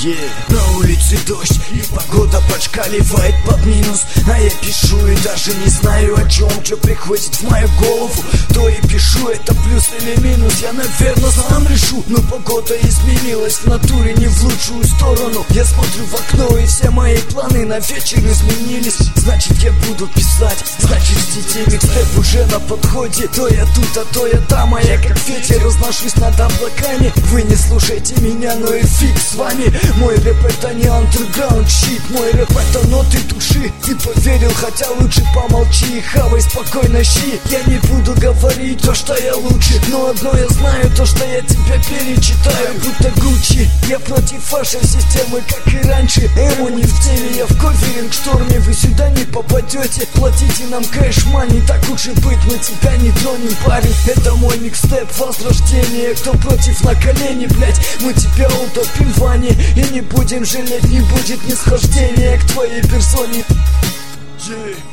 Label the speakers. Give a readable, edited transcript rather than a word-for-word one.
Speaker 1: На улице дождь и погода подшкаливает под минус, а я пишу и даже не знаю о чем. Что приходит в мою голову, то и пишу. Это плюс или минус, я наверное сам решу. Но погода изменилась в натуре не в лучшую сторону. Я смотрю в окно и все мои планы на вечер изменились. Значит я буду писать, значит с детей микстеп уже на подходе. То я тут, а то я там, а я как ветер разношусь над облаками. Вы не слушайте меня, но и фиг с вами. Мой рэп это не underground shit, мой рэп это ноты души. Ты поверил, хотя лучше помолчи и хавай спокойно щи. Я не буду говорить то, что я лучше, но одно я знаю, то, что я тебя перечитаю, будто Гуччи. Я против вашей системы, как и раньше. Эмо не в теле, я в коверинг шторме. Вы сюда не попадете, платите нам кэш-мани. Так уж и быть, мы тебя не тронем, парень. Это мой микстеп возрождение. Кто против, на колени, блять, мы тебя утопим в ванне. И не будем жалеть, не будет нисхождения к твоей персоне.